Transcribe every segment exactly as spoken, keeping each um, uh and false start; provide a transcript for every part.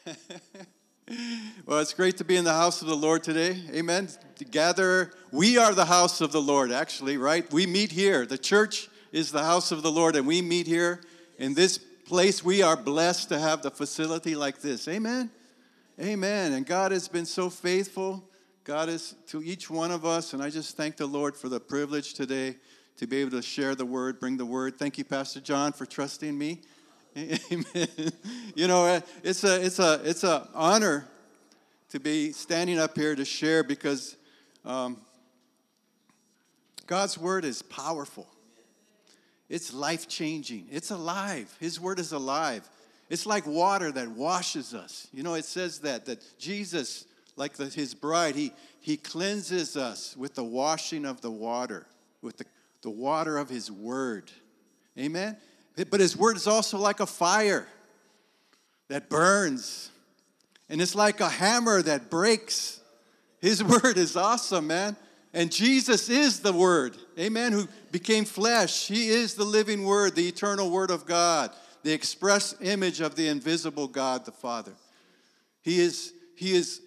Well, it's great to be in the house of the Lord today. Amen. Together, we are the house of the Lord, actually, right? We meet here. The church is the house of the Lord, and we meet here in this place. We are blessed to have the facility like this. Amen. Amen. And God has been so faithful. God is to each one of us, and I just thank the Lord for the privilege today to be able to share the word, bring the word. Thank you, Pastor John, for trusting me. Amen. You know, it's a it's a it's a honor to be standing up here to share because um, God's word is powerful. It's life-changing. It's alive. His word is alive. It's like water that washes us. You know, it says that that Jesus, like the, his bride, he he cleanses us with the washing of the water, with the, the water of his word. Amen. But his word is also like a fire that burns. And it's like a hammer that breaks. His word is awesome, man. And Jesus is the word, amen, who became flesh. He is the living word, the eternal word of God, the express image of the invisible God, the Father. He is, he is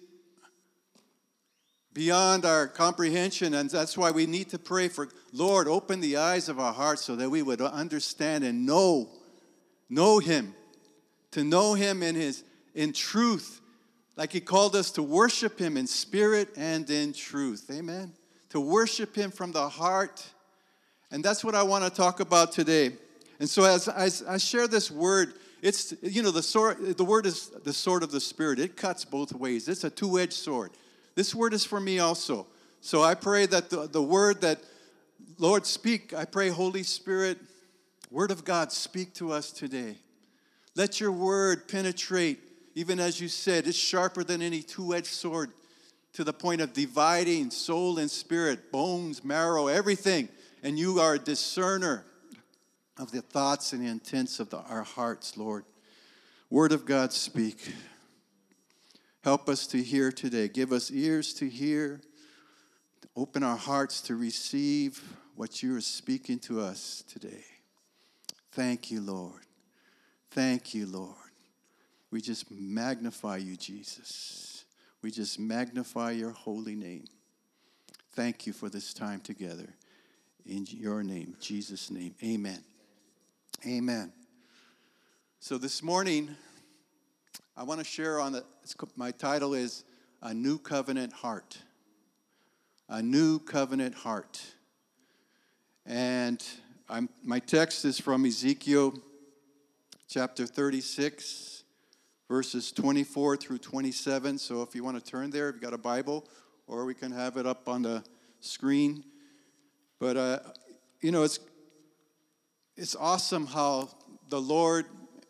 beyond our comprehension, and that's why we need to pray for, Lord, open the eyes of our hearts so that we would understand and know, know him, to know him in his in truth, like he called us to worship him in spirit and in truth. Amen. To worship him from the heart. And that's what I want to talk about today. And so as, as I share this word, it's, you know, the sword, the word is the sword of the Spirit. It cuts both ways. It's a two-edged sword. This word is for me also. So I pray that the, the word that, Lord, speak. I pray, Holy Spirit, word of God, speak to us today. Let your word penetrate, even as you said, it's sharper than any two-edged sword to the point of dividing soul and spirit, bones, marrow, everything. And you are a discerner of the thoughts and the intents of the, our hearts, Lord. Word of God, speak. Help us to hear today. Give us ears to hear. Open our hearts to receive what you are speaking to us today. Thank you, Lord. Thank you, Lord. We just magnify you, Jesus. We just magnify your holy name. Thank you for this time together. In your name, Jesus' name, amen. Amen. So this morning, I want to share on the, my title is A New Covenant Heart. A New Covenant Heart. And I'm, my text is from Ezekiel chapter thirty-six, verses twenty-four through twenty-seven. So if you want to turn there, if you've got a Bible, or we can have it up on the screen. But, uh, you know, it's it's awesome how the Lord,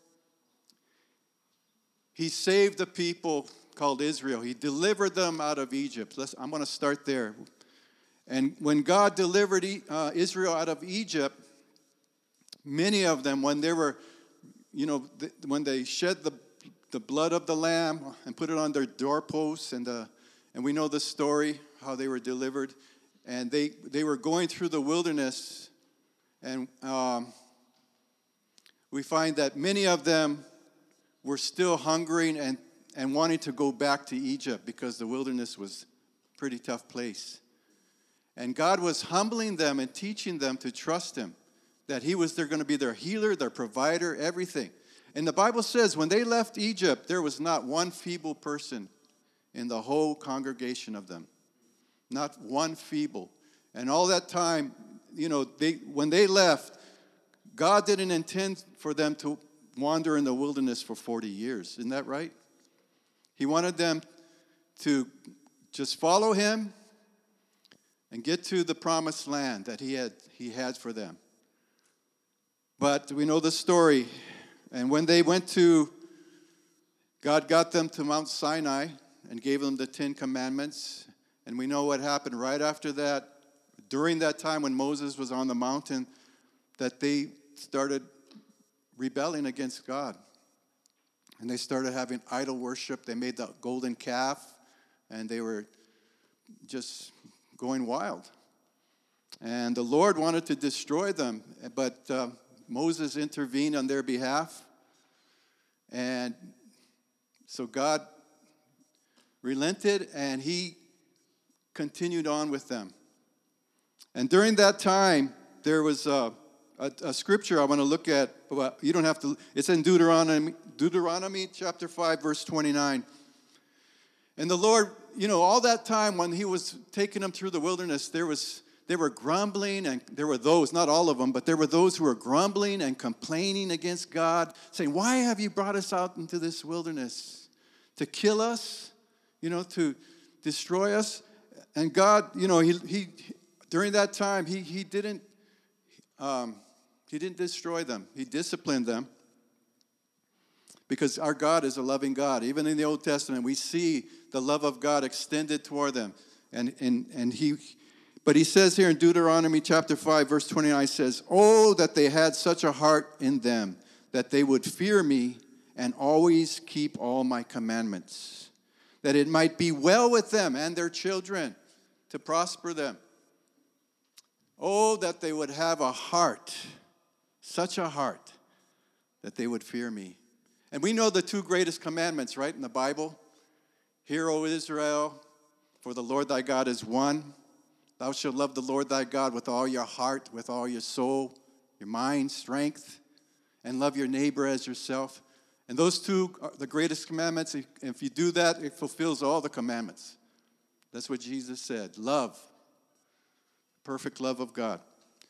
he saved the people called Israel. He delivered them out of Egypt. Let's, I'm going to start there. And when God delivered uh, Israel out of Egypt, many of them, when they were, you know, th- when they shed the the blood of the lamb and put it on their doorposts, and uh, and we know the story how they were delivered, and they they were going through the wilderness, and um, we find that many of them were still hungering and, and wanting to go back to Egypt because the wilderness was a pretty tough place. And God was humbling them and teaching them to trust him, that he was they're going to be their healer, their provider, everything. And the Bible says when they left Egypt, there was not one feeble person in the whole congregation of them. Not one feeble. And all that time, you know, they when they left, God didn't intend for them to wander in the wilderness for forty years. Isn't that right? He wanted them to just follow him and get to the promised land that he had he had for them. But we know the story. And when they went to, God got them to Mount Sinai and gave them the Ten Commandments. And we know what happened right after that. During that time when Moses was on the mountain, that they started rebelling against God. And they started having idol worship. They made the golden calf, and they were just going wild. And the Lord wanted to destroy them, but uh, Moses intervened on their behalf. And So God relented, and he continued on with them. And during that time, there was a, a, a scripture I want to look at. Well, you don't have to. It's in Deuteronomy, Deuteronomy chapter five, verse twenty-nine. And the Lord, you know, all that time when he was taking them through the wilderness, there was they were grumbling, and there were those, not all of them, but there were those who were grumbling and complaining against God, saying, why have you brought us out into this wilderness? To kill us, you know, to destroy us? And God, you know, he, he during that time, he, he didn't um, he didn't destroy them. He disciplined them. Because our God is a loving God. Even in the Old Testament, we see the love of God extended toward them. And, and, and he, but he says here in Deuteronomy chapter five, verse twenty-nine, says, oh, that they had such a heart in them, that they would fear me and always keep all my commandments, that it might be well with them and their children, to prosper them. Oh, that they would have a heart, such a heart, that they would fear me. And we know the two greatest commandments, right, in the Bible. Hear, O Israel, for the Lord thy God is one. Thou shalt love the Lord thy God with all your heart, with all your soul, your mind, strength, and love your neighbor as yourself. And those two are the greatest commandments. If you do that, it fulfills all the commandments. That's what Jesus said. Love. Perfect love of God.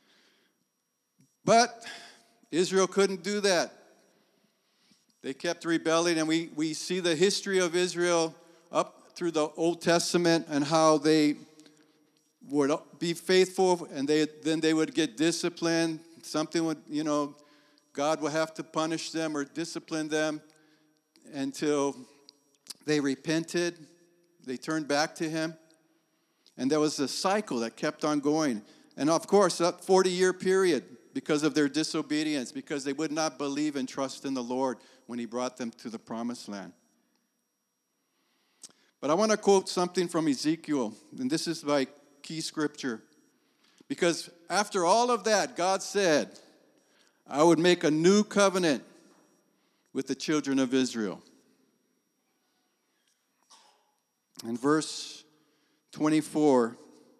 But Israel couldn't do that. They kept rebelling, and we, we see the history of Israel up through the Old Testament and how they would be faithful, and they then they would get disciplined. Something would, you know, God would have to punish them or discipline them until they repented. They turned back to him. And there was a cycle that kept on going. And of course, that forty-year period, because of their disobedience, because they would not believe and trust in the Lord when he brought them to the promised land. But I want to quote something from Ezekiel, and this is my key scripture. Because after all of that, God said, I would make a new covenant with the children of Israel. In verse twenty-four,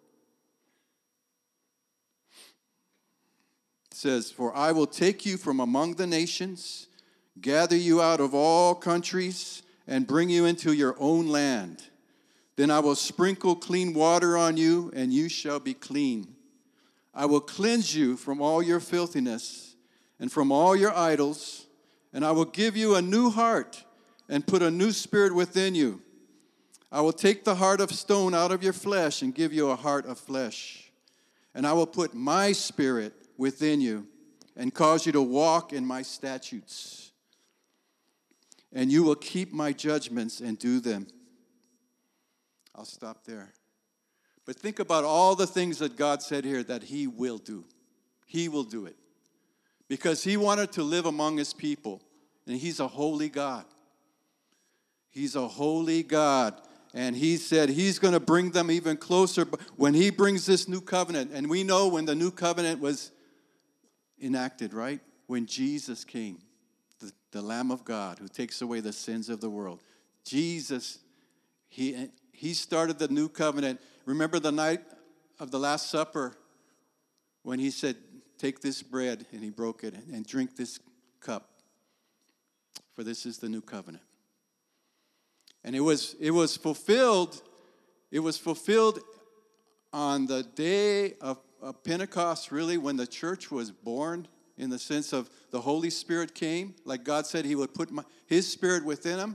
it says, for I will take you from among the nations, gather you out of all countries, and bring you into your own land. Then I will sprinkle clean water on you, and you shall be clean. I will cleanse you from all your filthiness and from all your idols, and I will give you a new heart and put a new spirit within you. I will take the heart of stone out of your flesh and give you a heart of flesh. And I will put my spirit within you and cause you to walk in my statutes. And you will keep my judgments and do them. I'll stop there. But think about all the things that God said here that he will do. He will do it. Because he wanted to live among his people. And he's a holy God. He's a holy God. And he said he's going to bring them even closer when he brings this new covenant. And we know when the new covenant was enacted, right? When Jesus came, the, the Lamb of God who takes away the sins of the world. Jesus, he, he started the new covenant. Remember the night of the Last Supper when he said, take this bread, and he broke it, and drink this cup, for this is the new covenant. And it was it was fulfilled, it was fulfilled on the day of, of Pentecost, really, when the church was born, in the sense of the Holy Spirit came, like God said he would put my, his spirit within them.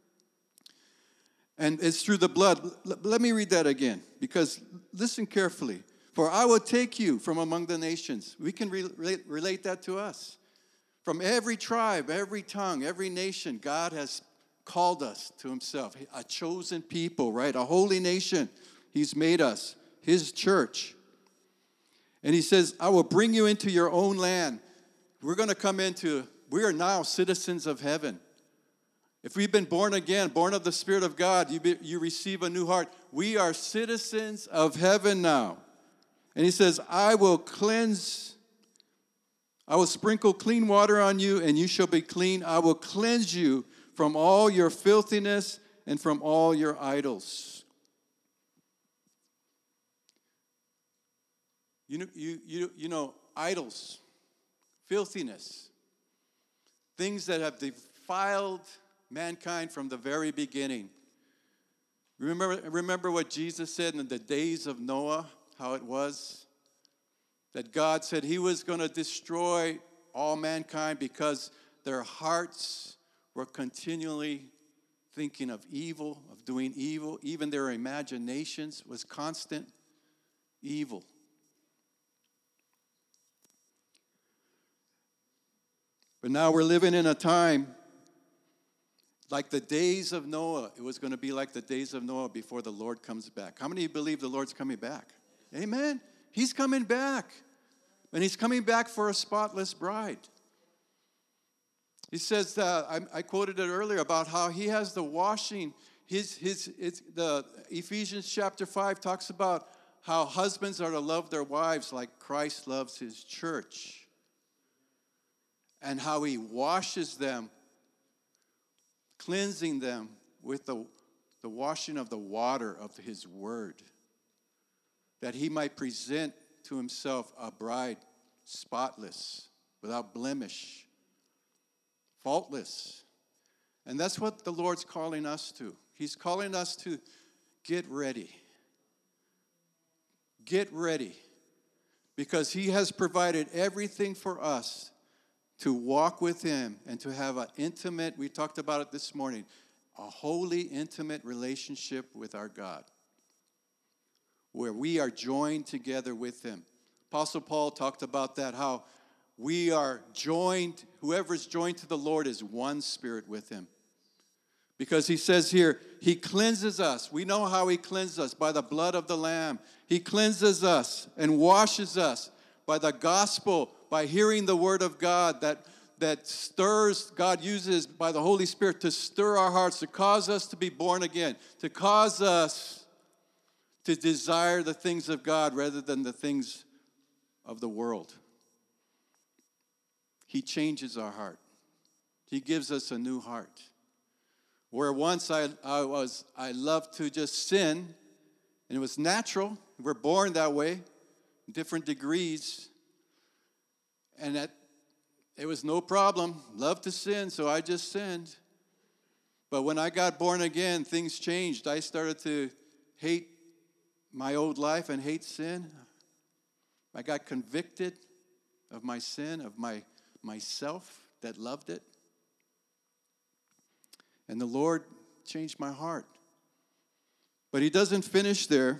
And it's through the blood. L- let me read that again, because listen carefully. For I will take you from among the nations. We can re- relate, relate that to us. From every tribe, every tongue, every nation, God has called us to himself. A chosen people, right? A holy nation. He's made us, his church. And he says, I will bring you into your own land. We're going to come into, we are now citizens of heaven. If we've been born again, born of the Spirit of God, you, be, you receive a new heart. We are citizens of heaven now. And he says, I will cleanse, I will sprinkle clean water on you, and you shall be clean. I will cleanse you from all your filthiness and from all your idols. You know, you, you, you know, idols, filthiness, things that have defiled mankind from the very beginning. Remember, remember what Jesus said in the days of Noah, how it was? That God said he was going to destroy all mankind because their hearts were continually thinking of evil, of doing evil. Even their imaginations was constant evil. But now we're living in a time like the days of Noah. It was going to be like the days of Noah before the Lord comes back. How many of you believe the Lord's coming back? Amen. He's coming back. And he's coming back for a spotless bride. He says, uh, I, I quoted it earlier about how he has the washing. His, his, his, the Ephesians chapter five talks about how husbands are to love their wives like Christ loves his church. And how he washes them, cleansing them with the, the washing of the water of his word. That he might present to himself a bride spotless, without blemish, faultless. And that's what the Lord's calling us to. He's calling us to get ready. Get ready. Because he has provided everything for us to walk with him and to have an intimate, we talked about it this morning, a holy, intimate relationship with our God, where we are joined together with him. Apostle Paul talked about that, how we are joined, whoever's joined to the Lord is one spirit with him. Because he says here, he cleanses us. We know how he cleanses us, by the blood of the Lamb. He cleanses us and washes us by the gospel, by hearing the word of God that, that stirs, God uses by the Holy Spirit to stir our hearts, to cause us to be born again, to cause us to desire the things of God rather than the things of the world. He changes our heart. He gives us a new heart. Where once I, I was, I loved to just sin, and it was natural. We're born that way, different degrees. And that it was no problem. Loved to sin, so I just sinned. But when I got born again, things changed. I started to hate my old life and hate sin. I got convicted of my sin, of my myself that loved it. And the Lord changed my heart. But he doesn't finish there.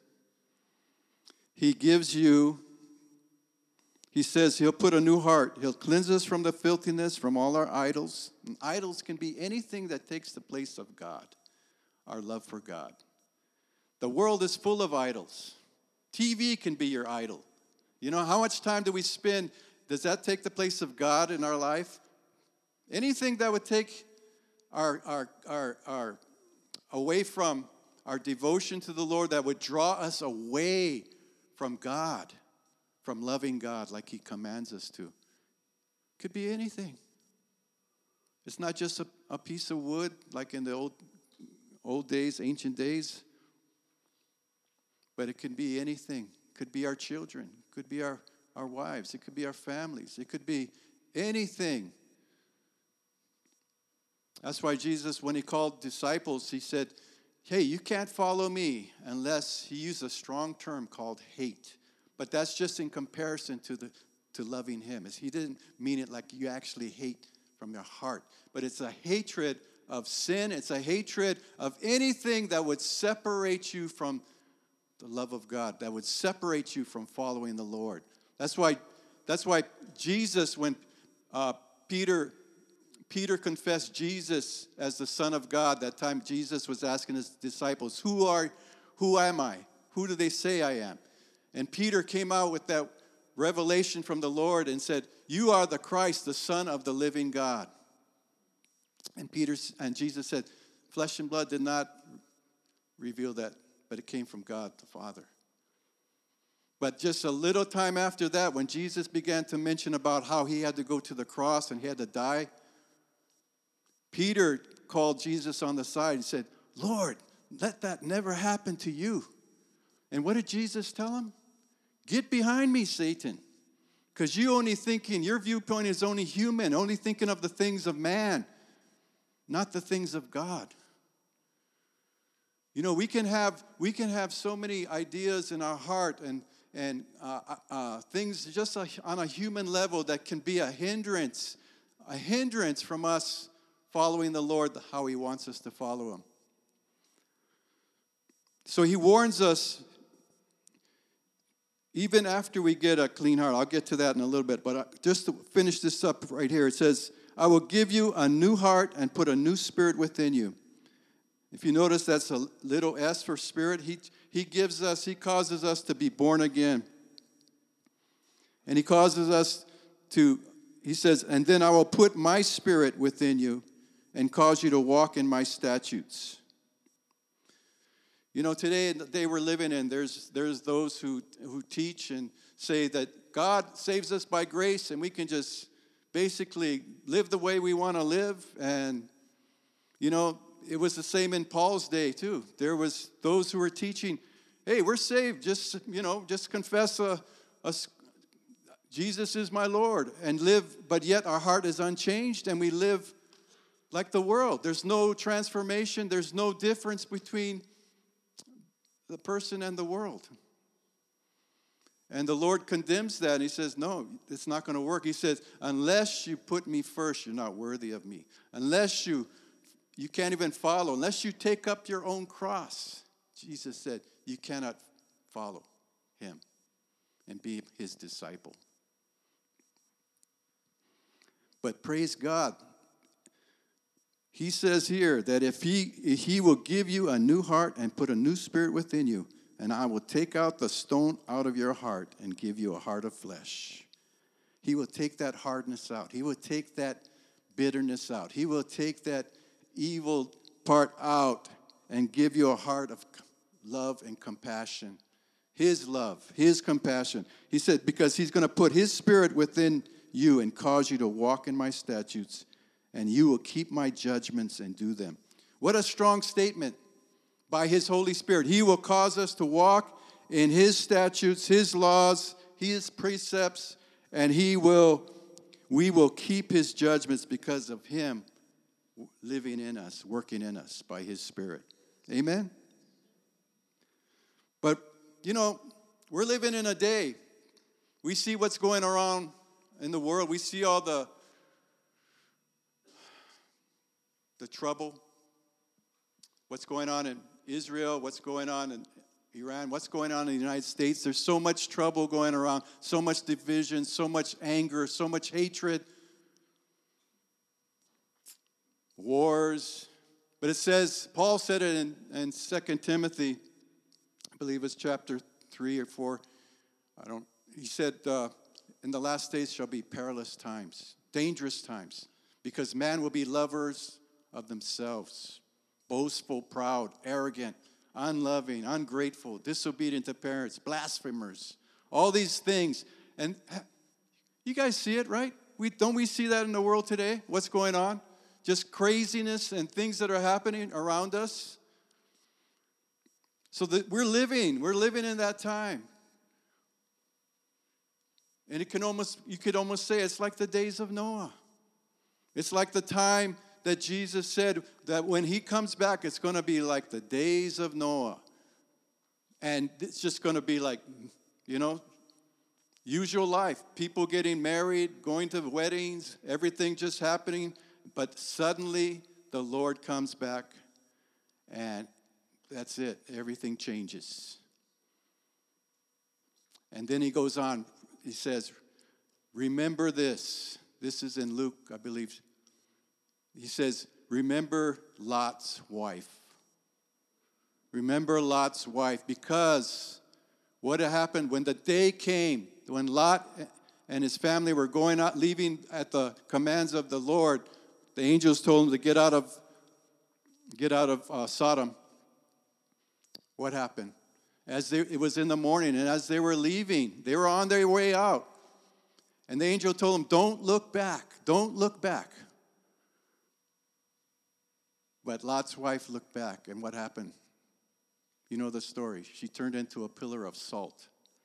He gives you, he says he'll put a new heart. He'll cleanse us from the filthiness, from all our idols. And idols can be anything that takes the place of God, our love for God. The world is full of idols. T V can be your idol. You know, how much time do we spend? Does that take the place of God in our life? Anything that would take our, our, our, our away from our devotion to the Lord, that would draw us away from God, from loving God like he commands us to. Could be anything. It's not just a, a piece of wood like in the old, old days, ancient days. But it can be anything. It could be our children. It could be our, our wives. It could be our families. It could be anything. That's why Jesus, when he called disciples, he said, hey, you can't follow me unless, he used a strong term called hate. But that's just in comparison to the to loving him. He didn't mean it like you actually hate from your heart. But it's a hatred of sin. It's a hatred of anything that would separate you from the love of God, that would separate you from following the Lord. That's why, that's why Jesus, when uh, Peter, Peter confessed Jesus as the Son of God, that time Jesus was asking his disciples, who are, who am I? Who do they say I am? And Peter came out with that revelation from the Lord and said, you are the Christ, the Son of the living God. And Peter and Jesus said, flesh and blood did not reveal that, but it came from God the Father. But just a little time after that, when Jesus began to mention about how he had to go to the cross and he had to die, Peter called Jesus on the side and said, Lord, let that never happen to you. And what did Jesus tell him? Get behind me, Satan. Because you only thinking, your viewpoint is only human, only thinking of the things of man, not the things of God. You know, we can have we can have so many ideas in our heart and and uh, uh, things just a, on a human level that can be a hindrance, a hindrance from us following the Lord how He wants us to follow Him. So He warns us, even after we get a clean heart. I'll get to that in a little bit, but just to finish this up right here, it says, I will give you a new heart and put a new spirit within you. If you notice, that's a little S for spirit. He, he gives us, He causes us to be born again. And He causes us to, He says, and then I will put my spirit within you and cause you to walk in my statutes. You know, today, in the day we're living in, there's there's those who, who teach and say that God saves us by grace and we can just basically live the way we want to live. And, you know, it was the same in Paul's day, too. There was those who were teaching, hey, we're saved. Just, you know, just confess a, a, Jesus is my Lord and live, but yet our heart is unchanged and we live like the world. There's no transformation. There's no difference between the person and the world. And the Lord condemns that, and He says, no, it's not going to work. He says, unless you put me first, you're not worthy of me. Unless you, you can't even follow. Unless you take up your own cross, Jesus said, you cannot follow Him and be His disciple. But praise God, He says here that if he, if he will give you a new heart and put a new spirit within you, and I will take out the stone out of your heart and give you a heart of flesh. He will take that hardness out. He will take that bitterness out. He will take that evil part out and give you a heart of love and compassion. His love, His compassion. He said, because He's going to put His spirit within you and cause you to walk in my statutes, and you will keep my judgments and do them. What a strong statement by His Holy Spirit. He will cause us to walk in His statutes, His laws, His precepts, and He will, we will keep His judgments because of Him living in us, working in us by His Spirit. Amen? But, you know, we're living in a day. We see what's going around in the world. We see all the the trouble, what's going on in Israel, what's going on in Iran, what's going on in the United States. There's so much trouble going around, so much division, so much anger, so much hatred, wars. But it says, Paul said it in, in Second Timothy, I believe it's chapter three or four. I don't, he said, uh, in the last days shall be perilous times, dangerous times, because man will be lovers of themselves, boastful, proud, arrogant, unloving, ungrateful, disobedient to parents, blasphemers, all these things. And you guys see it, right? We don't we see that in the world today? What's going on? Just craziness and things that are happening around us. So that we're living, we're living in that time. And it can almost, you could almost say it's like the days of Noah. It's like the time that Jesus said that when He comes back, it's going to be like the days of Noah. And it's just going to be like, you know, usual life. People getting married, going to weddings, everything just happening. But suddenly the Lord comes back and that's it. Everything changes. And then He goes on. He says, remember this. This is in Luke, I believe. He says, remember Lot's wife. Remember Lot's wife, because what had happened when the day came, when Lot and his family were going out, leaving at the commands of the Lord, the angels told him to get out of, get out of uh, Sodom. What happened? As they, it was in the morning, and as they were leaving, they were on their way out. And the angel told them, don't look back. Don't look back. But Lot's wife looked back, and what happened? You know the story. She turned into a pillar of salt.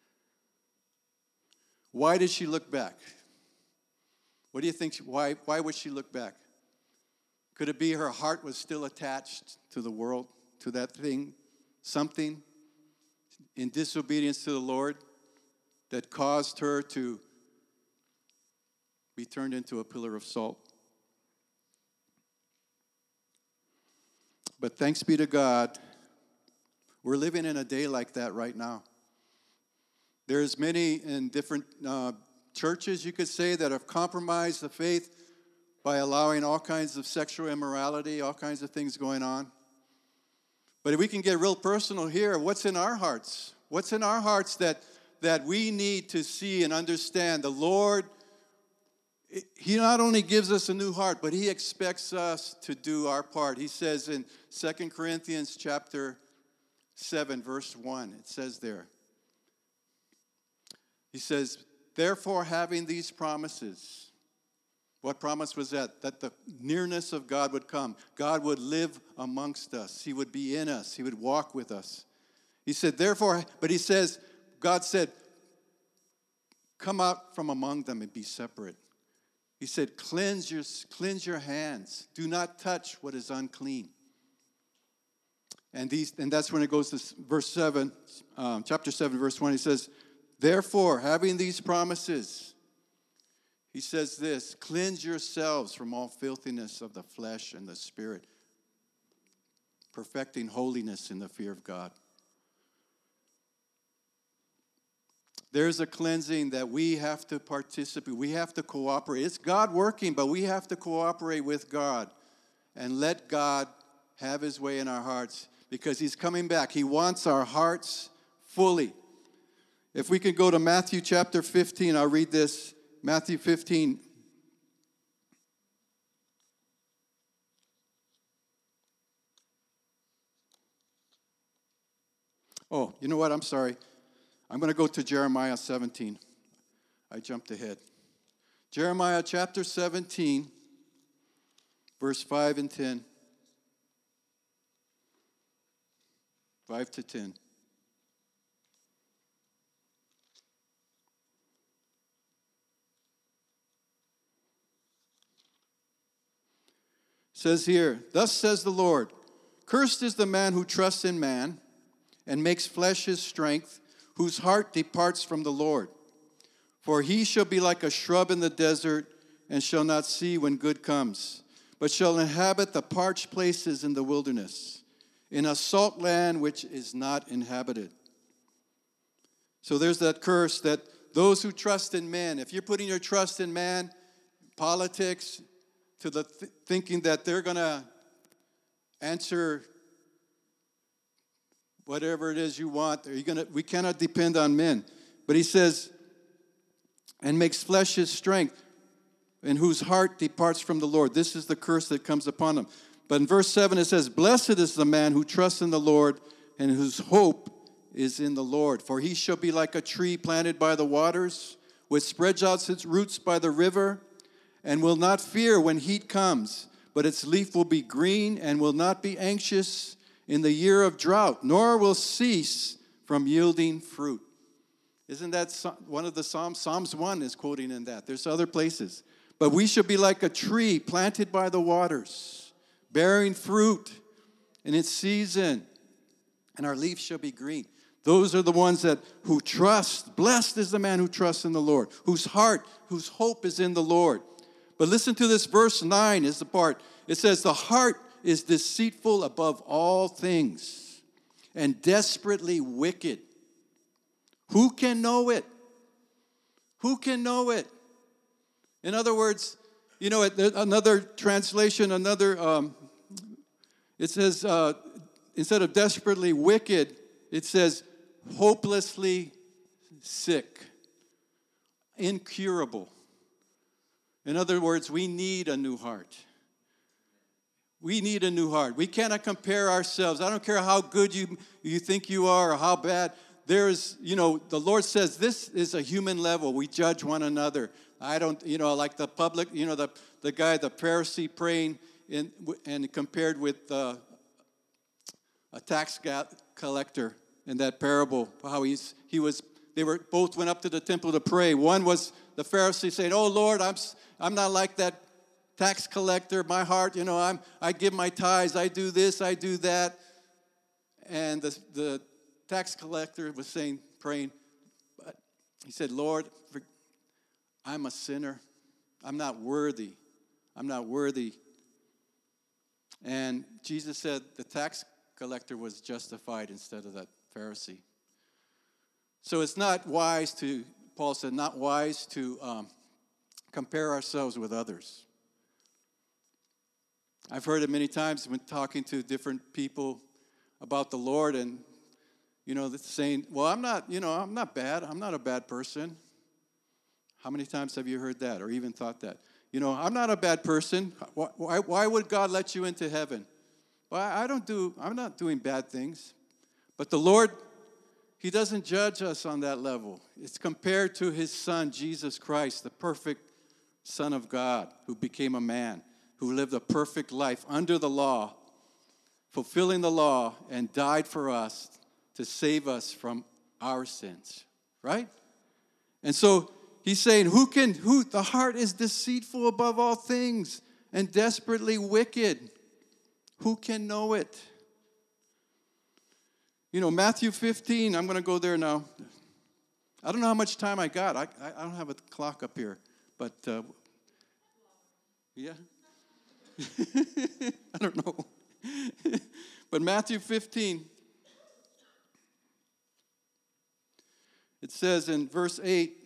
Why did she look back? What do you think? Why, why would she look back? Could it be her heart was still attached to the world, to that thing, something in disobedience to the Lord that caused her to be turned into a pillar of salt? But thanks be to God, we're living in a day like that right now. There's many in different uh, churches, you could say, that have compromised the faith by allowing all kinds of sexual immorality, all kinds of things going on. But if we can get real personal here, what's in our hearts? What's in our hearts that, that we need to see and understand? The Lord, He not only gives us a new heart, but He expects us to do our part. He says in Second Corinthians chapter seven, verse one, it says there, He says, therefore, having these promises. What promise was that? That the nearness of God would come. God would live amongst us. He would be in us. He would walk with us. He said, therefore, but he says, God said, come out from among them and be separate. He said, cleanse your, cleanse your hands. Do not touch what is unclean. And these, and that's when it goes to verse seven, um, chapter seven, verse one. He says, therefore, having these promises, he says this, cleanse yourselves from all filthiness of the flesh and the spirit, perfecting holiness in the fear of God. There's a cleansing that we have to participate. We have to cooperate. It's God working, but we have to cooperate with God and let God have His way in our hearts because He's coming back. He wants our hearts fully. If we could go to Matthew chapter fifteen, I'll read this. Matthew fifteen. Oh, you know what? I'm sorry. I'm going to go to Jeremiah seventeen. I jumped ahead. Jeremiah chapter seventeen, verse five and ten. five to ten. Says here, thus says the Lord, cursed is the man who trusts in man and makes flesh his strength, whose heart departs from the Lord. For he shall be like a shrub in the desert and shall not see when good comes, but shall inhabit the parched places in the wilderness, in a salt land which is not inhabited. So there's that curse that those who trust in man, if you're putting your trust in man, politics, to the th- thinking that they're going to answer whatever it is you want. Are you gonna, we cannot depend on men. But he says, and makes flesh his strength, and whose heart departs from the Lord. This is the curse that comes upon them. But in verse seven it says, blessed is the man who trusts in the Lord and whose hope is in the Lord. For he shall be like a tree planted by the waters, which spreads out its roots by the river, and will not fear when heat comes, but its leaf will be green and will not be anxious in the year of drought, nor will cease from yielding fruit. Isn't that one of the Psalms? Psalms one is quoting in that. There's other places. But we shall be like a tree planted by the waters, bearing fruit in its season, and our leaves shall be green. Those are the ones that who trust. Blessed is the man who trusts in the Lord, whose heart, whose hope is in the Lord. But listen to this, verse nine is the part. It says, the heart is deceitful above all things and desperately wicked. Who can know it? Who can know it? In other words, you know, another translation, another, um, it says, uh, instead of desperately wicked, it says hopelessly sick, incurable. In other words, we need a new heart. We need a new heart. We cannot compare ourselves. I don't care how good you, you think you are or how bad. There's, you know, the Lord says this is a human level. We judge one another. I don't, you know, like the public, you know, the, the guy, the Pharisee praying in, and compared with uh, a tax collector in that parable, how he's, he was, they were both went up to the temple to pray. One was the Pharisee saying, "Oh Lord, I'm I'm not like that tax collector. My heart, you know, I'm I give my tithes, I do this, I do that." And the the tax collector was saying, praying, but he said, "Lord, I'm a sinner. I'm not worthy. I'm not worthy." And Jesus said the tax collector was justified instead of that Pharisee. So it's not wise to, Paul said, not wise to um, compare ourselves with others. I've heard it many times when talking to different people about the Lord, and you know, saying, "Well, I'm not, you know, I'm not bad. I'm not a bad person." How many times have you heard that, or even thought that? You know, "I'm not a bad person. Why, why, why would God let you into heaven?" Well, I don't do. I'm not doing bad things, but the Lord, He doesn't judge us on that level. It's compared to His Son, Jesus Christ, the perfect Son of God, who became a man, who lived a perfect life under the law, fulfilling the law, and died for us to save us from our sins, right? And so He's saying, who can, who, the heart is deceitful above all things and desperately wicked. Who can know it? You know, Matthew fifteen, I'm going to go there now. I don't know how much time I got. I, I, I don't have a clock up here, but uh, yeah. I don't know. But Matthew fifteen, it says in verse eight,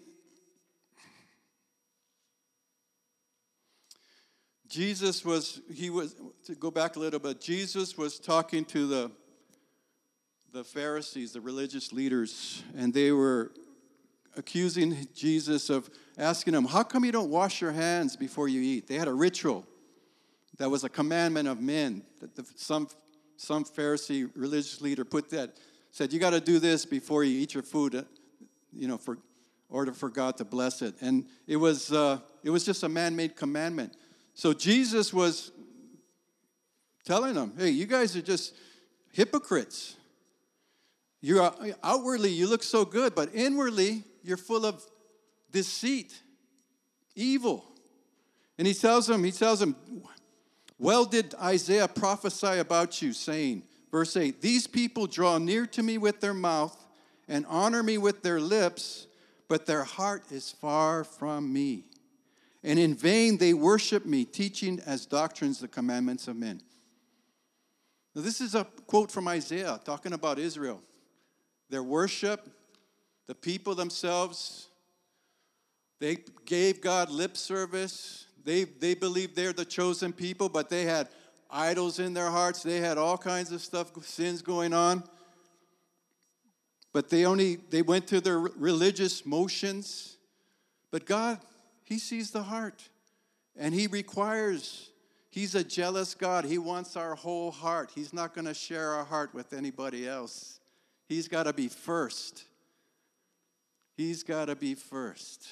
Jesus was, he was, to go back a little bit, Jesus was talking to the, the Pharisees, the religious leaders, and they were accusing Jesus of asking him, "How come you don't wash your hands before you eat?" They had a ritual that was a commandment of men. That the, some, some Pharisee religious leader put that, said, "You got to do this before you eat your food, you know, for order for God to bless it." And it was, uh, it was just a man-made commandment. So Jesus was telling them, "Hey, you guys are just hypocrites. You are, outwardly, you look so good, but inwardly, you're full of deceit, evil." And he tells them, he tells them, "Well did Isaiah prophesy about you, saying," verse eight, "These people draw near to me with their mouth and honor me with their lips, but their heart is far from me. And in vain they worship me, teaching as doctrines the commandments of men." Now, this is a quote from Isaiah talking about Israel. Their worship, the people themselves, they gave God lip service. They, they believed they're the chosen people, but they had idols in their hearts. They had all kinds of stuff, sins going on. But they only, they went to their religious motions. But God, He sees the heart, and He requires, He's a jealous God. He wants our whole heart. He's not going to share our heart with anybody else. He's got to be first. He's got to be first.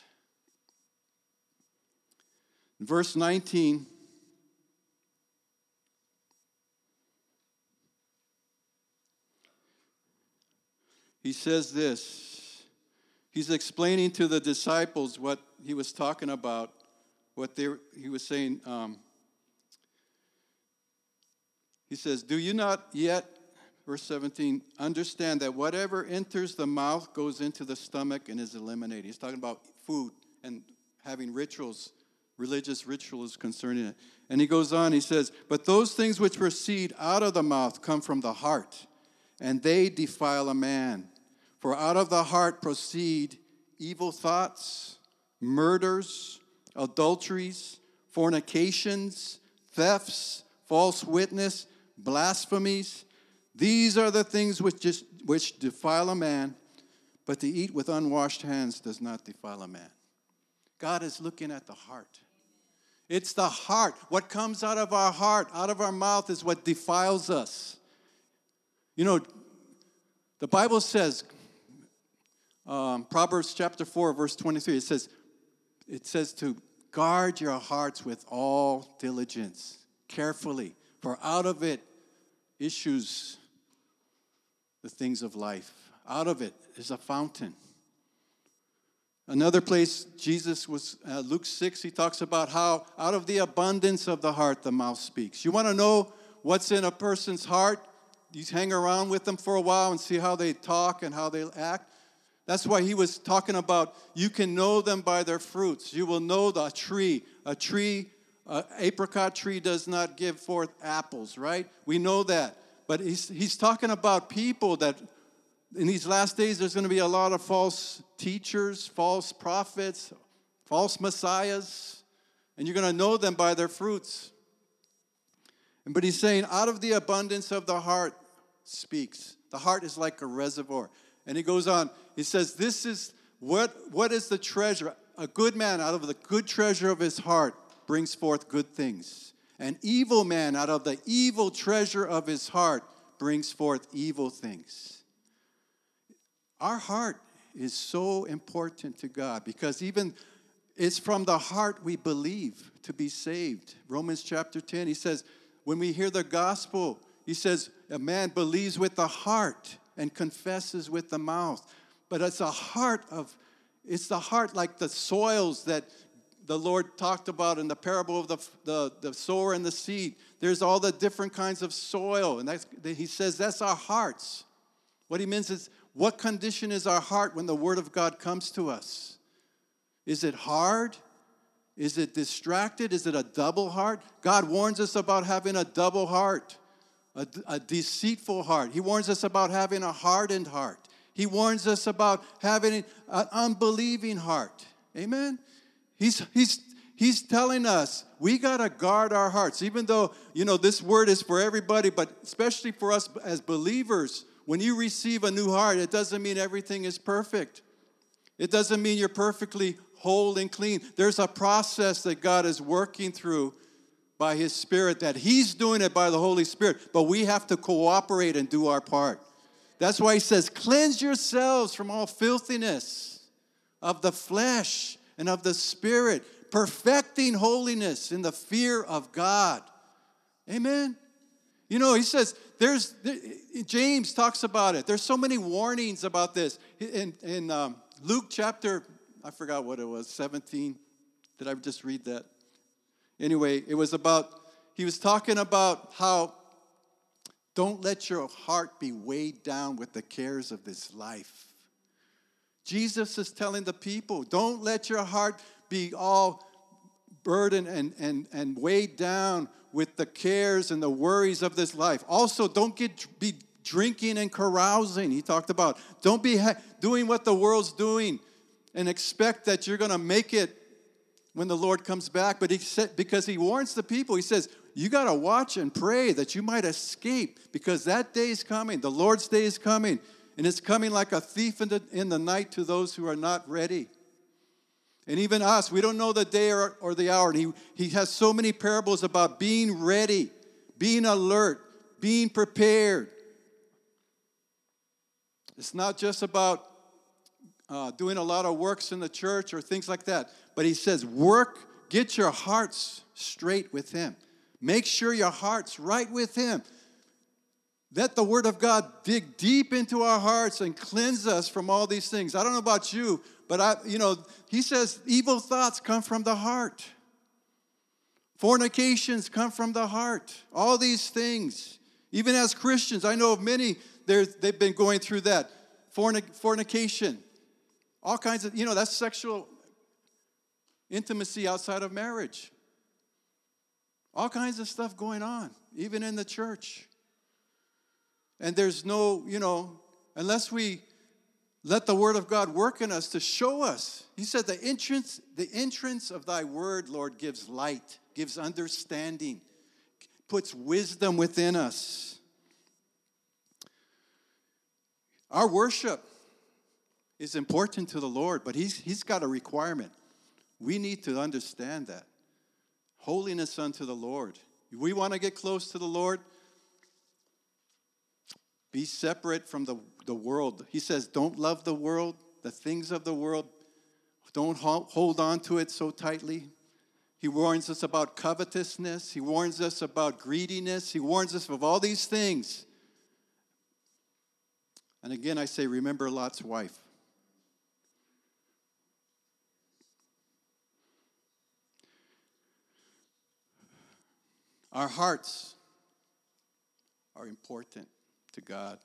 In verse nineteen, he says this. He's explaining to the disciples what he was talking about, what they were, he was saying. Um, he says, "Do you not yet," verse seventeen, "understand that whatever enters the mouth goes into the stomach and is eliminated?" He's talking about food and having rituals, religious rituals concerning it. And he goes on, he says, "But those things which proceed out of the mouth come from the heart, and they defile a man. For out of the heart proceed evil thoughts, murders, adulteries, fornications, thefts, false witness, blasphemies. These are the things which just, which defile a man, but to eat with unwashed hands does not defile a man." God is looking at the heart. It's the heart. What comes out of our heart, out of our mouth, is what defiles us. You know, the Bible says, um, Proverbs chapter four, verse twenty-three, it says, it says to guard your hearts with all diligence. carefully, for out of it issues the things of life. Out of it is a fountain. Another place, Jesus was, uh, Luke six, he talks about how out of the abundance of the heart the mouth speaks. You want to know what's in a person's heart? You hang around with them for a while and see how they talk and how they act. That's why he was talking about you can know them by their fruits. You will know the tree. A tree, an apricot tree does not give forth apples, right? We know that. But he's, he's talking about people that in these last days, there's going to be a lot of false teachers, false prophets, false messiahs, and you're going to know them by their fruits. And but he's saying, out of the abundance of the heart speaks. The heart is like a reservoir. And he goes on, he says, this is, what, what is the treasure? A good man out of the good treasure of his heart brings forth good things. An evil man out of the evil treasure of his heart brings forth evil things. Our heart is so important to God because even it's from the heart we believe to be saved. Romans chapter ten, he says, when we hear the gospel, he says, a man believes with the heart and confesses with the mouth. But it's a heart of, it's the heart like the soils that the Lord talked about in the parable of the, the, the sower and the seed. There's all the different kinds of soil. And that's, he says that's our hearts. What he means is, what condition is our heart when the Word of God comes to us? Is it hard? Is it distracted? Is it a double heart? God warns us about having a double heart, a, a deceitful heart. He warns us about having a hardened heart. He warns us about having an unbelieving heart. Amen? He's, he's, he's telling us we got to guard our hearts, even though, you know, this word is for everybody, but especially for us as believers. When you receive a new heart, it doesn't mean everything is perfect. It doesn't mean you're perfectly whole and clean. There's a process that God is working through by His Spirit, that He's doing it by the Holy Spirit, but we have to cooperate and do our part. That's why He says, cleanse yourselves from all filthiness of the flesh and of the spirit, perfecting holiness in the fear of God. Amen? You know, he says, there's, James talks about it. There's so many warnings about this. In, in um, Luke chapter, I forgot what it was, seventeen. Did I just read that? Anyway, it was about, he was talking about how don't let your heart be weighed down with the cares of this life. Jesus is telling the people, don't let your heart be all burdened and, and, and weighed down with the cares and the worries of this life. Also, don't get be drinking and carousing. He talked about, don't be ha- doing what the world's doing and expect that you're going to make it when the Lord comes back. But he said, because he warns the people, he says, you got to watch and pray that you might escape, because that day is coming. The Lord's day is coming, and it's coming like a thief in the, in the night to those who are not ready. And even us, we don't know the day or, or the hour. And he, he has so many parables about being ready, being alert, being prepared. It's not just about uh, doing a lot of works in the church or things like that. But he says, work, get your hearts straight with Him. Make sure your heart's right with Him. Let the Word of God dig deep into our hearts and cleanse us from all these things. I don't know about you, but I, you know, he says evil thoughts come from the heart. Fornications come from the heart. All these things. Even as Christians, I know of many, they've been going through that. Fornic- fornication. All kinds of, you know, that's sexual intimacy outside of marriage. All kinds of stuff going on, even in the church. And there's no, you know, unless we let the Word of God work in us to show us. He said the entrance, the entrance of thy word, Lord, gives light, gives understanding, puts wisdom within us. Our worship is important to the Lord, but he's, he's got a requirement. We need to understand that. Holiness unto the Lord. If we want to get close to the Lord, be separate from the, the world. He says, don't love the world, the things of the world. Don't hold on to it so tightly. He warns us about covetousness. He warns us about greediness. He warns us of all these things. And again, I say, remember Lot's wife. Our hearts are important to God.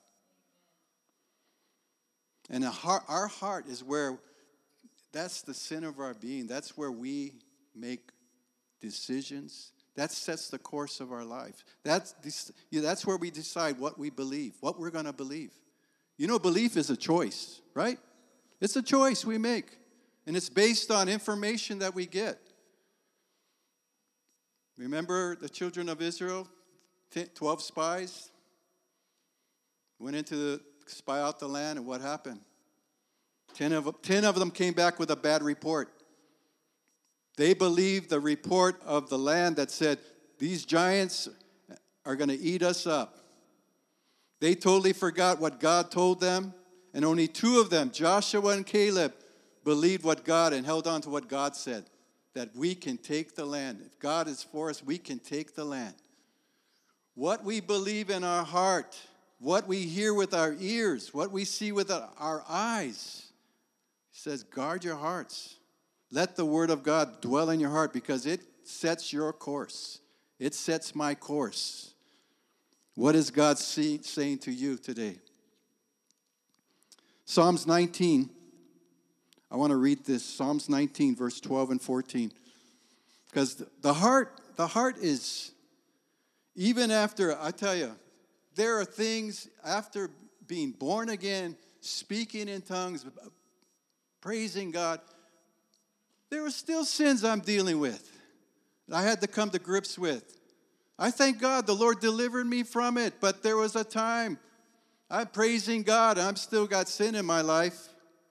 And heart, our heart is where, that's the center of our being. That's where we make decisions. That sets the course of our life. That's, that's where we decide what we believe, what we're going to believe. You know, belief is a choice, right? It's a choice we make. And it's based on information that we get. Remember the children of Israel? twelve spies went into the, spy out the land, and what happened? Ten of, ten of them came back with a bad report. They believed the report of the land that said, these giants are going to eat us up. They totally forgot what God told them, and only two of them, Joshua and Caleb, believed what God and held on to what God said, that we can take the land. If God is for us, we can take the land. What we believe in our heart, what we hear with our ears, what we see with our eyes, he says, guard your hearts. Let the word of God dwell in your heart, because it sets your course. It sets my course. What is God see, saying to you today? Psalms nineteen. I want to read this. Psalms nineteen, verse twelve and fourteen. Because the heart, the heart is, even after, I tell you, there are things after being born again, speaking in tongues, praising God, there are still sins I'm dealing with that I had to come to grips with. I thank God the Lord delivered me from it, but there was a time I'm praising God and I've still got sin in my life.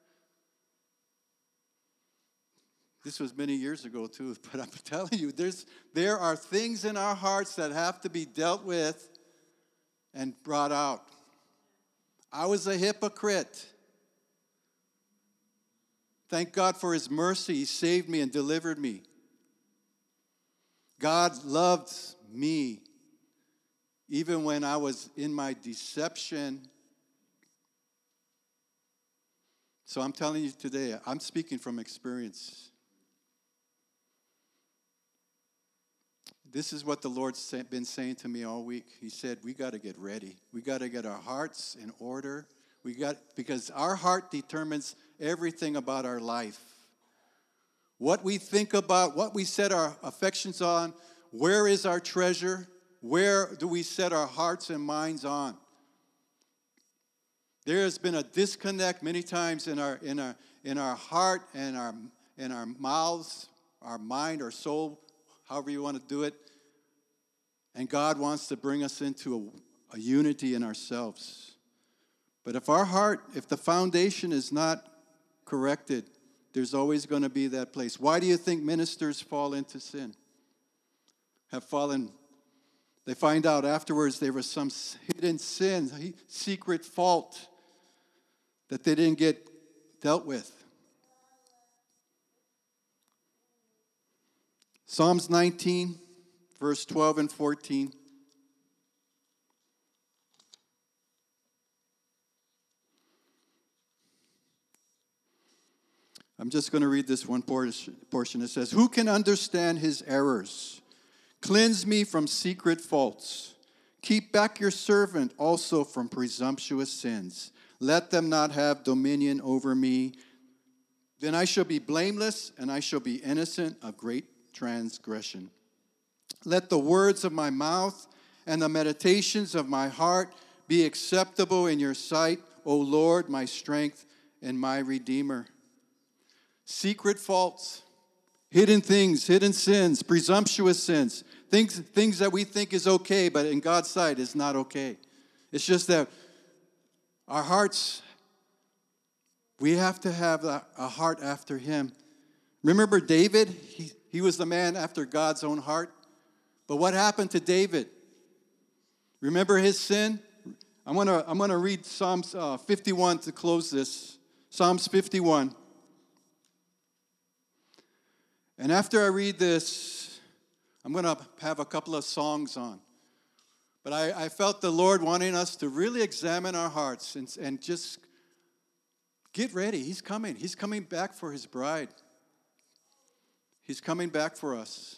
This was many years ago too, but I'm telling you, there's, there are things in our hearts that have to be dealt with and brought out. I was a hypocrite. Thank God for his mercy. He saved me and delivered me. God loved me even when I was in my deception. So I'm telling you today, I'm speaking from experience. This is what the Lord's been saying to me all week. He said, we got to get ready. We got to get our hearts in order. We got, because our heart determines everything about our life. What we think about, what we set our affections on, where is our treasure? Where do we set our hearts and minds on? There has been a disconnect many times in our in our in our heart and our in our mouths, our mind, our soul, however you want to do it. And God wants to bring us into a, a unity in ourselves. But if our heart, if the foundation is not corrected, there's always going to be that place. Why do you think ministers fall into sin? Have fallen, they find out afterwards there was some hidden sin, secret fault that they didn't get dealt with. Psalms nineteen, verse twelve and fourteen. I'm just going to read this one portion. It says, who can understand his errors? Cleanse me from secret faults. Keep back your servant also from presumptuous sins. Let them not have dominion over me. Then I shall be blameless, and I shall be innocent of great transgression. Let the words of my mouth and the meditations of my heart be acceptable in your sight, O Lord, my strength and my Redeemer. Secret faults, hidden things, hidden sins, presumptuous sins, things, things that we think is okay, but in God's sight is not okay. It's just that our hearts, we have to have a, a heart after him. Remember David? He, he was the man after God's own heart. But what happened to David? Remember his sin? I'm going to I'm going to read Psalms uh, fifty-one to close this. Psalms fifty-one. And after I read this, I'm going to have a couple of songs on. But I, I felt the Lord wanting us to really examine our hearts and, and just get ready. He's coming. He's coming back for his bride. He's coming back for us.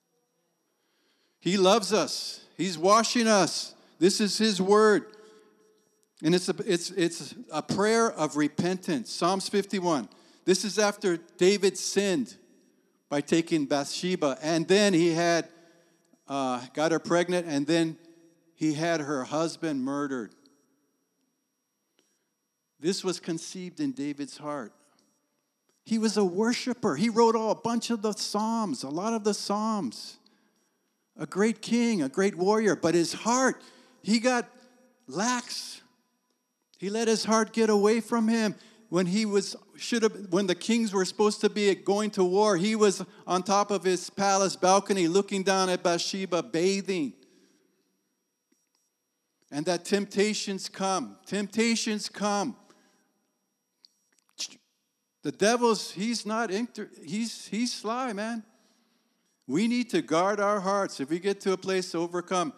He loves us. He's washing us. This is his word. And it's a, it's, it's a prayer of repentance. Psalms fifty-one. This is after David sinned by taking Bathsheba. And then he had uh, got her pregnant. And then he had her husband murdered. This was conceived in David's heart. He was a worshiper. He wrote all, a bunch of the Psalms, a lot of the Psalms. A great king, a great warrior. But his heart, he got lax. He let his heart get away from him. When he was, should have, when the kings were supposed to be going to war, he was on top of his palace balcony looking down at Bathsheba, bathing. And that temptations come. Temptations come. The devil's, he's not, inter, he's, he's sly, man. We need to guard our hearts. If we get to a place to overcome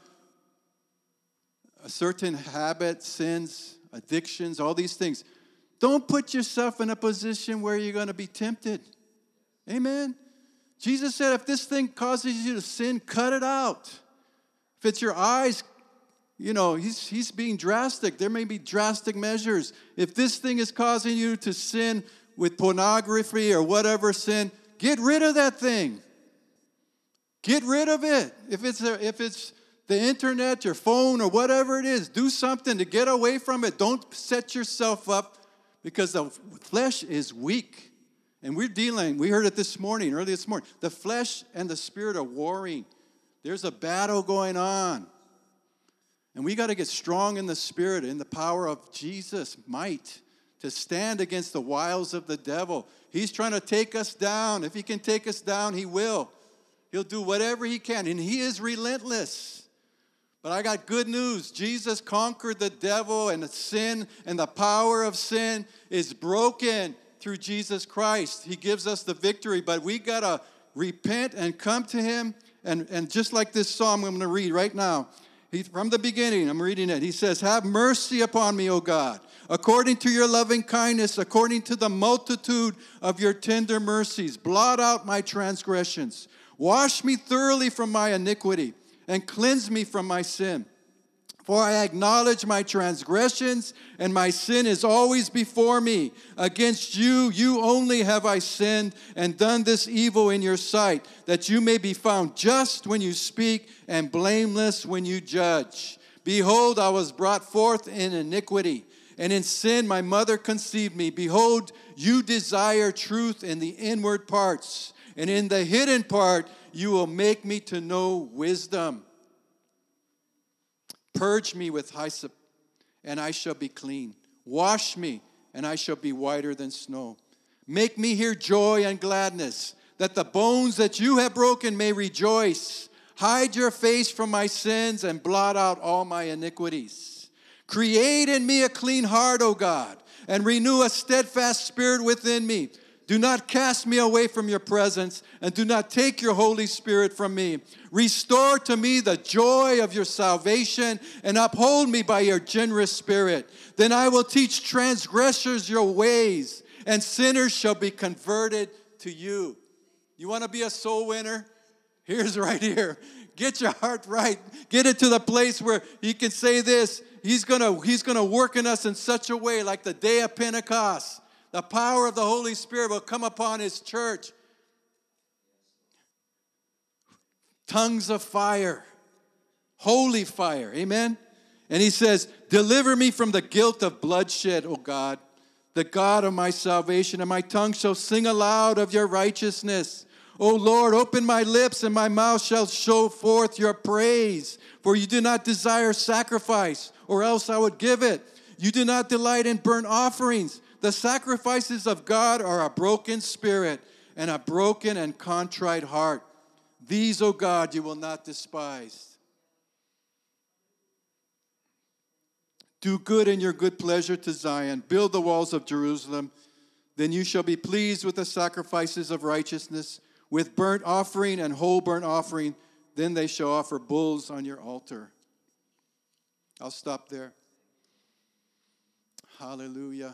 a certain habit, sins, addictions, all these things, don't put yourself in a position where you're going to be tempted. Amen? Jesus said, if this thing causes you to sin, cut it out. If it's your eyes, you know, he's, he's being drastic. There may be drastic measures. If this thing is causing you to sin with pornography or whatever sin, get rid of that thing. Get rid of it. If it's a, if it's the internet, your phone, or whatever it is, do something to get away from it. Don't set yourself up because the flesh is weak. And we're dealing, we heard it this morning, early this morning. The flesh and the spirit are warring. There's a battle going on. And we got to get strong in the spirit, in the power of Jesus' might to stand against the wiles of the devil. He's trying to take us down. If he can take us down, he will. He'll do whatever he can, and he is relentless. But I got good news. Jesus conquered the devil, and the sin and the power of sin is broken through Jesus Christ. He gives us the victory, but we got to repent and come to him. And, and just like this psalm I'm going to read right now, he, from the beginning, I'm reading it. He says, have mercy upon me, O God, according to your loving kindness, according to the multitude of your tender mercies. Blot out my transgressions. Wash me thoroughly from my iniquity and cleanse me from my sin. For I acknowledge my transgressions, and my sin is always before me. Against you, you only have I sinned and done this evil in your sight, that you may be found just when you speak and blameless when you judge. Behold, I was brought forth in iniquity, and in sin my mother conceived me. Behold, you desire truth in the inward parts, and in the hidden part you will make me to know wisdom. Purge me with hyssop, and I shall be clean. Wash me, and I shall be whiter than snow. Make me hear joy and gladness, that the bones that you have broken may rejoice. Hide your face from my sins and blot out all my iniquities. Create in me a clean heart, O God, and renew a steadfast spirit within me. Do not cast me away from your presence, and do not take your Holy Spirit from me. Restore to me the joy of your salvation, and uphold me by your generous spirit. Then I will teach transgressors your ways, and sinners shall be converted to you. You want to be a soul winner? Here's right here. Get your heart right. Get it to the place where you can say this. He's gonna, he's gonna work in us in such a way, like the day of Pentecost. The power of the Holy Spirit will come upon his church. Tongues of fire. Holy fire. Amen? And he says, deliver me from the guilt of bloodshed, O God, the God of my salvation, and my tongue shall sing aloud of your righteousness. O Lord, open my lips, and my mouth shall show forth your praise. For you do not desire sacrifice, or else I would give it. You do not delight in burnt offerings. The sacrifices of God are a broken spirit and a broken and contrite heart. These, O God, you will not despise. Do good in your good pleasure to Zion. Build the walls of Jerusalem. Then you shall be pleased with the sacrifices of righteousness, with burnt offering and whole burnt offering. Then they shall offer bulls on your altar. I'll stop there. Hallelujah.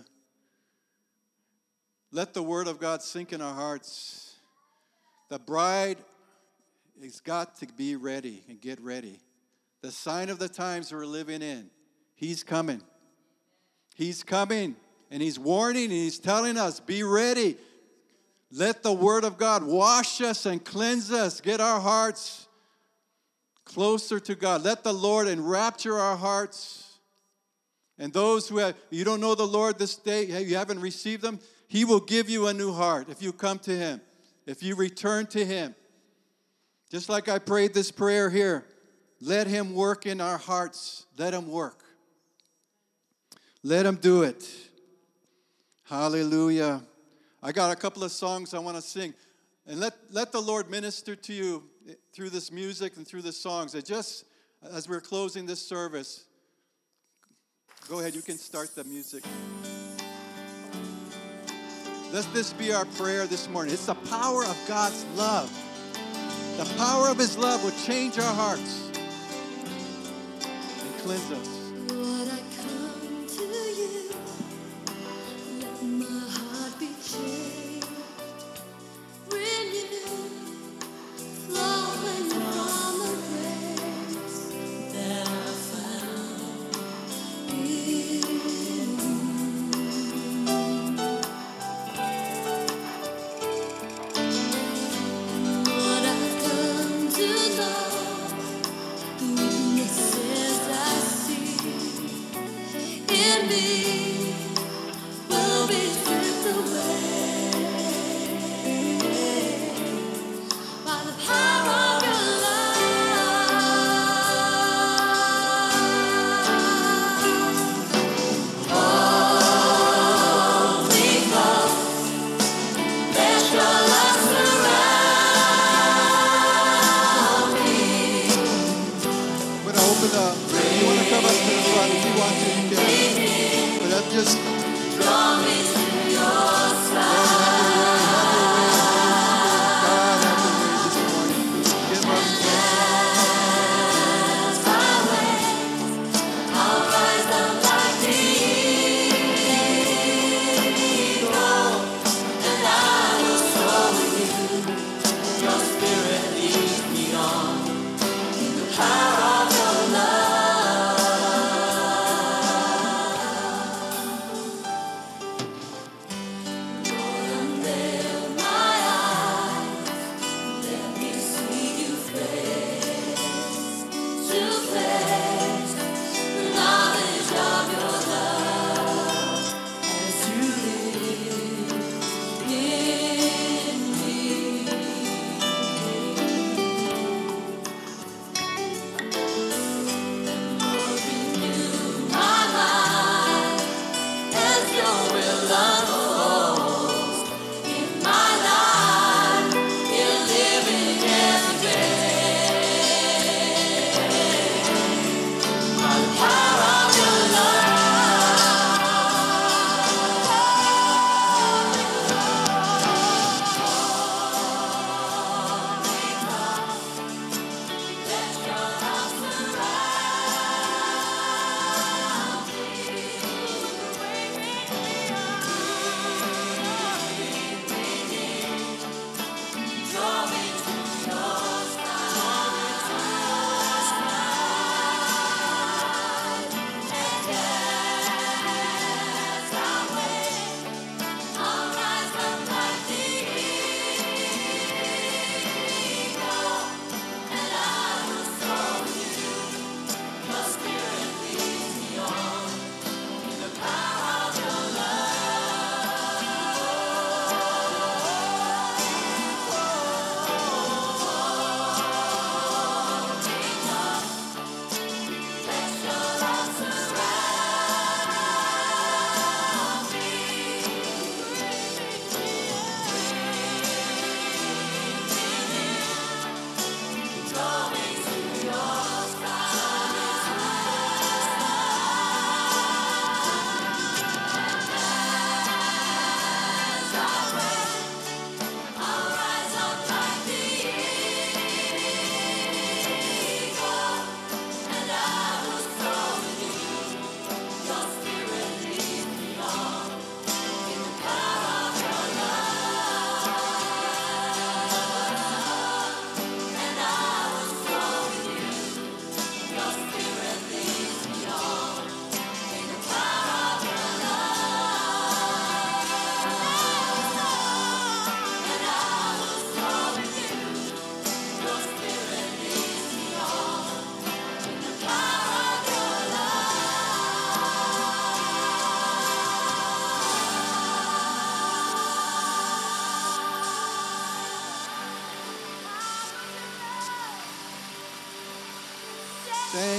Let the word of God sink in our hearts. The bride has got to be ready and get ready. The sign of the times we're living in. He's coming. He's coming. And he's warning and he's telling us, be ready. Let the word of God wash us and cleanse us. Get our hearts closer to God. Let the Lord enrapture our hearts. And those who have, you don't know the Lord this day, you haven't received him, he will give you a new heart if you come to him, if you return to him. Just like I prayed this prayer here, let him work in our hearts. Let him work. Let him do it. Hallelujah. I got a couple of songs I want to sing. And let, let the Lord minister to you through this music and through the songs. And just as we're closing this service, go ahead, you can start the music. Let this be our prayer this morning. It's the power of God's love. The power of his love will change our hearts and cleanse us. Lord, I come to you. Let my heart be changed. Renewed, flowing from the grace that I found in you. Lord, I've come to know the weaknesses I see in me will be stripped away by the power of your love. Holy Ghost, let your love surround me. I'm going to open up. You want to come up to the front if you want to, you can. But I'm just, Draw me to your side. God, have your way this morning. Give us As I wait, I'll rise up like the eagle, and I will soar with you. Your spirit leads me on in the power of your love. Lord, unveil my eyes, let me see you face to face, the knowledge of your love as you live in me. Lord, renew my mind as your will unfolds in my life, in living every day. By the power of your love. Let your love surround me. Draw me to your side.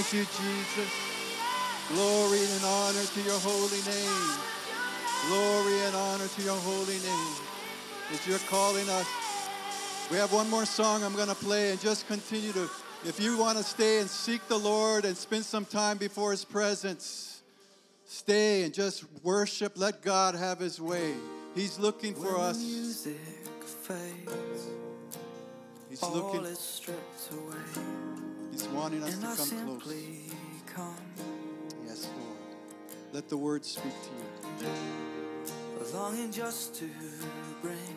Thank you, Jesus. Glory and honor to your holy name. Glory and honor to your holy name. As you're calling us. We have one more song I'm going to play, and just continue to, if you want to stay and seek the Lord and spend some time before his presence, stay and just worship. Let God have his way. He's looking for us. Music fades, He's all looking. is stripped away, He's wanting us and to I come close. simply come, Yes, Lord. Let the word speak to you. longing just to bring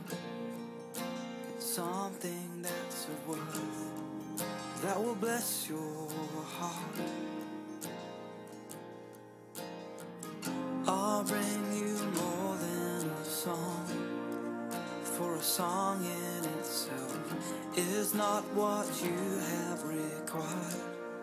something that's of worth that will bless your heart. I'll bring you more than a song, for a song in itself is not what you have required.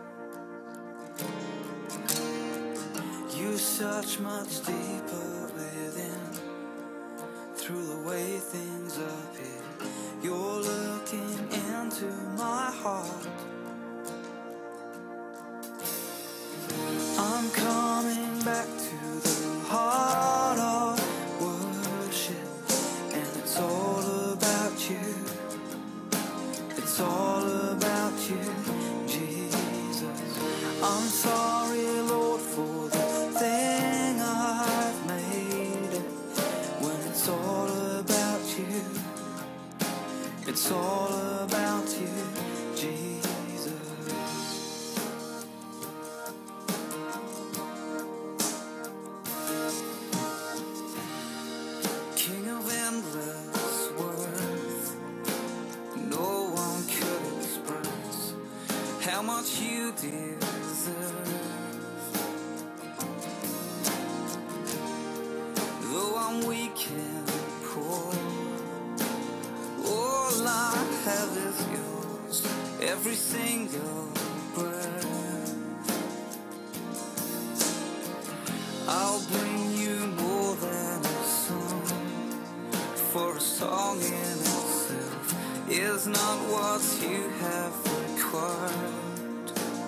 You search much deeper within, through the way things appear. You're looking into my heart. I'm coming back to the heart of worship, and it's all about you. It's all about you, Jesus. I'm sorry, Lord, for the thing I've made it, when it's all about you. It's all about you, Jesus. King of endless worth, no one could express how much you deserve. Though I'm weak and poor, all I have is yours, every single breath. I'll bring you more than a song, for a song in itself is not what you have required.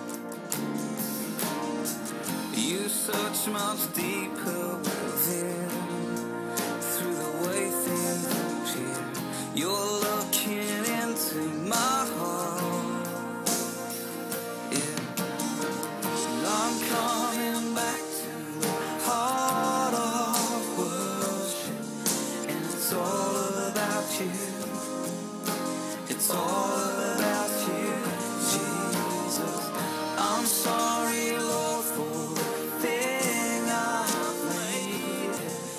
You search much deeper within, through the way things appear. You're looking into my heart, yeah. And I'm coming back to the heart of worship, and it's all about you. It's all about you, Jesus. I'm sorry, Lord, for the thing I've made,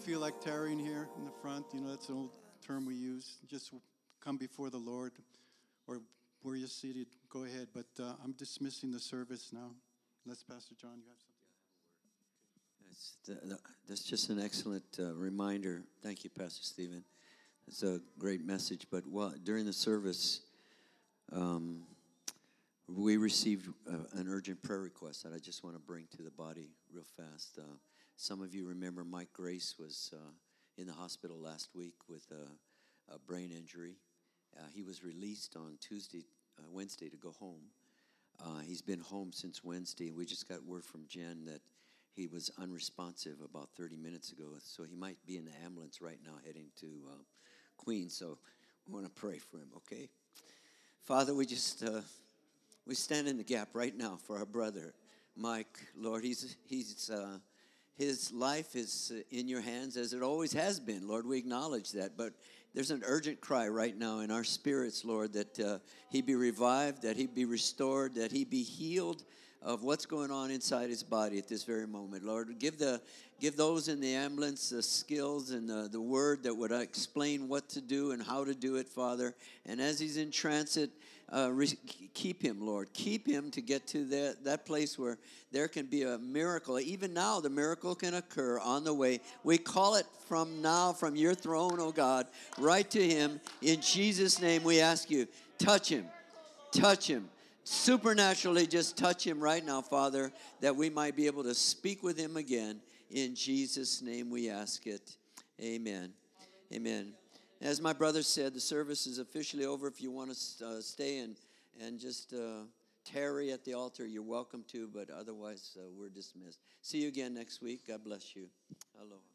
feel like tarrying here in the front, you know, that's an old term we use. Just come before the Lord, or where you're seated, go ahead. But uh, I'm dismissing the service now. Unless, Pastor John, you have something. That's, that's just an excellent uh, reminder. Thank you, Pastor Stephen. It's a great message. But while, during the service, um, we received uh, an urgent prayer request that I just want to bring to the body real fast. Uh, some of you remember Mike Grace was uh, in the hospital last week with a, a brain injury. Uh, he was released on Tuesday, uh, Wednesday to go home. Uh, he's been home since Wednesday. We just got word from Jen that he was unresponsive about thirty minutes ago. So he might be in the ambulance right now heading to uh, Queens. So we want to pray for him, okay? Father, we just, uh, we stand in the gap right now for our brother, Mike. Lord, he's, he's, uh, his life is in your hands as it always has been. Lord, we acknowledge that. But there's an urgent cry right now in our spirits, Lord, that uh, he be revived, that he be restored, that he be healed of what's going on inside his body at this very moment. Lord, give the give those in the ambulance the skills and the, the word that would explain what to do and how to do it, Father. And as he's in transit, uh, re- keep him, Lord. Keep him to get to that, that place where there can be a miracle. Even now, the miracle can occur on the way. We call it from now, from your throne, oh God, right to him. In Jesus' name, we ask you, touch him. Touch him. Supernaturally just touch him right now, Father, that we might be able to speak with him again. In Jesus' name we ask it. Amen. Amen. As my brother said, the service is officially over. If you want to uh, stay and, and just uh, tarry at the altar, you're welcome to, but otherwise uh, we're dismissed. See you again next week. God bless you. Aloha.